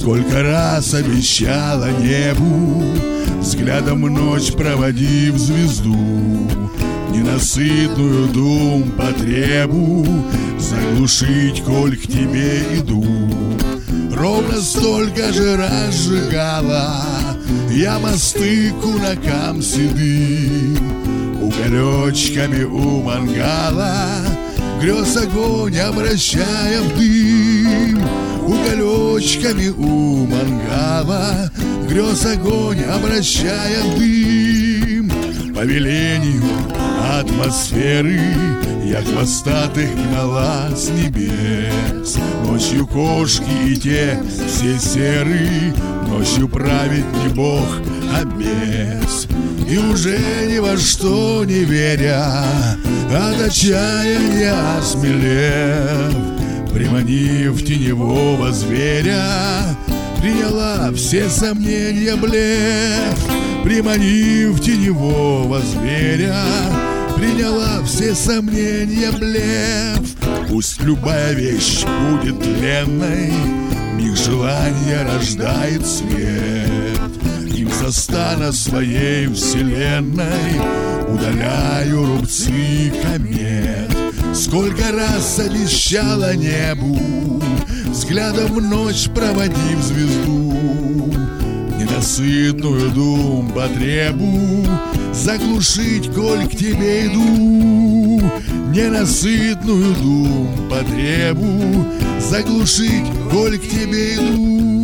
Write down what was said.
Сколько раз обещала небу, взглядом ночь проводив звезду, ненасытную дум потребу заглушить, коль к тебе иду. Ровно столько же разжигала я мосты кунакам седым, уголечками у мангала грез огонь обращая в дым. Уголечками у мангала грез огонь обращая в дым. По велению атмосферы я хвостатых гнала с небес. Ночью кошки и те все серые, ночью правит не бог, а бес. И уже ни во что не веря, от отчаяния осмелев, приманив теневого зверя, приняла все сомнения блеф. Приманив теневого зверя, приняла все сомнения блеф. Пусть любая вещь будет тленной, миг желания рождает свет. Им со стана своей вселенной удаляю рубцы комет. Сколько раз обещала небу, взглядом в ночь проводив звезду, ненасытную дум потребу заглушить, коль к тебе иду. Ненасытную дум потребу заглушить, коль к тебе иду.